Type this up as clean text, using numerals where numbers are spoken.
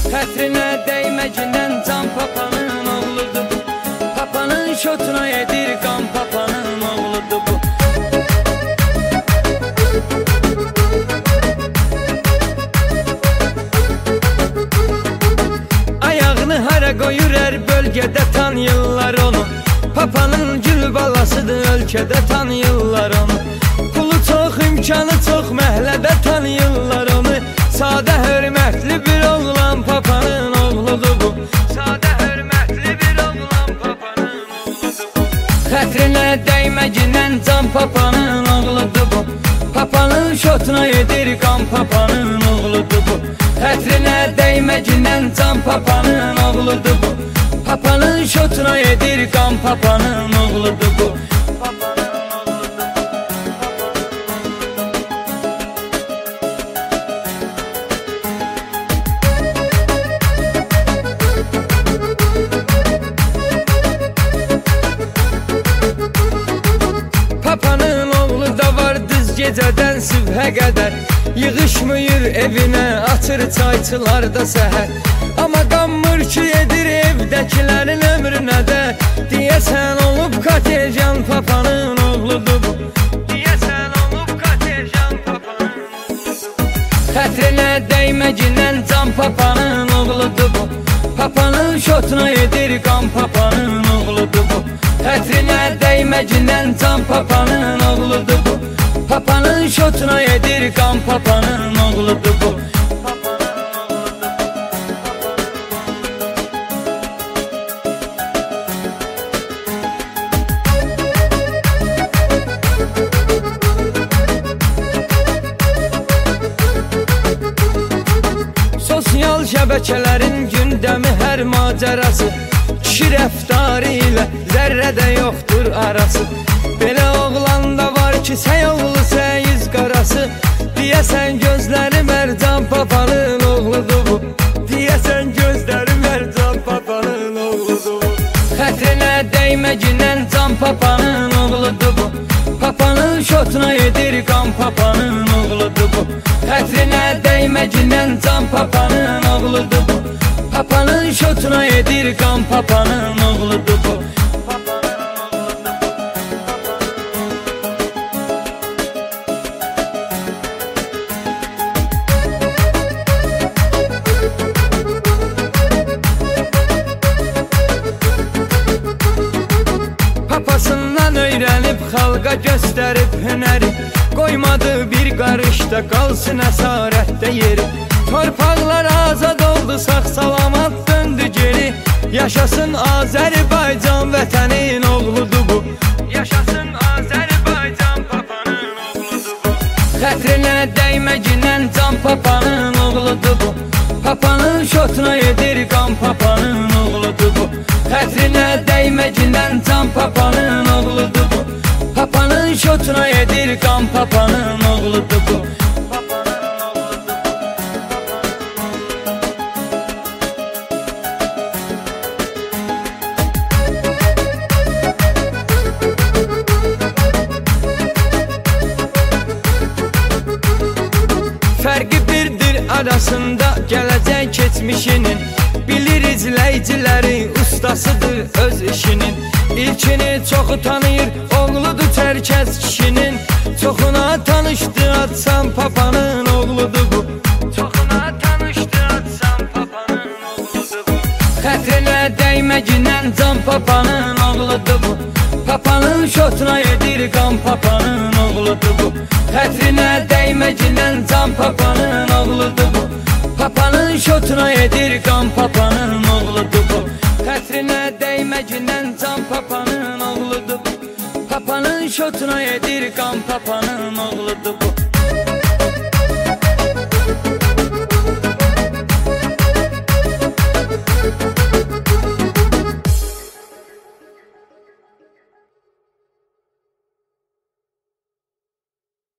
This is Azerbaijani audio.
Xətrinə dəyməcindən can papanın oğludur bu. Papanın şotuna edir qan papanın oğludur bu. Ayağını hara qoyur hər bölgədə tanıyırlar onu. Papanın gül balasıdır, ölkədə tanıyırlar onu. Pulu çox, imkanı çox, məhlədə tanıyırlar onu. Sadə hörmətli bir oğlan papanın oğludur bu. Sadə hörmətli bir oğlan papanın oğludur bu. Xətrinə dəyməcindən can papanın oğludur bu. Papanın şotuna edir qan papanın oğludur bu. Xətrinə dəyməcindən can papanın oğludur bu. Papanın şotuna edir qan papanın oğludur bu. Papanın oğlu da var düz gecədən sübhə qədər. Yığışmıyır evinə, açır çayçılarda səhər. Amma qanmır ki edir evdəkilərin ömrünə də. Deyəsən olub katejan papanın oğludur bu. Deyəsən olub katejan papanın oğludur bu. Xətrinə dəyməcindən can papanın oğludur bu. Papanın şotuna edir qan papanın oğludur bu. Xətrinə dəyməcindən can papanın oğludur bu. Papanın şotuna edir qan papanın oğludur bu. Sosial şəbəkələrin gündəmi hər macərası. Kişi rəftarı ilə zərrədə yoxdur arası. Belə oğlan da var ki səyoğlu səyiz qarası. Deyəsən gözləri mərcan papanın oğludur bu. Deyəsən gözləri mərcan papanın oğludur bu. Xətrinə dəyməcindən can papanın oğludur bu. Papanın şotuna edir qan papanın oğludur bu. Xətrinə dəyməcindən can papanın oğludur bu. Papanın şotuna edir qan papanın oğludur bu. Papasından öyrənib xalqa göstərib hünəri. Qoymadı bir qarışda qalsın əsarətdə yeri. Torpaqlar azad oldu, sağ-salamat döndü geri. Yaşasın Azərbaycan vətənin oğludur bu. Yaşasın Azərbaycan papanın oğludur bu. Xətrinə dəyməcindən can papanın oğludur bu. Papanın şotuna edir qan papanın oğludur bu. Xətrinə dəyməcindən can papanın oğludur bu. Papanın şotuna edir qan papanın oğludur bu. Fərqi birdir arasında gələcək keçmişinin. Bilir izləyiciləri ustasıdır öz işinin. İlkini çoxu tanıyır, oğludur tərkəz kişinin. Çoxuna tanışdı atsam papanın oğludur bu. Çoxuna tanışdı atsam papanın oğludur bu. Xətrinə dəyməcindən can papanın oğludur bu. Papanın şotuna edir qan papanın oğludur bu. Xətrinə dəyməcindən can papanın oğludur bu. Papanın şotuna edir qan papanın oğludur bu. Xətrinə dəyməcindən can papanın oğludur bu. Papanın şotuna edir qan papanın oğludur bu.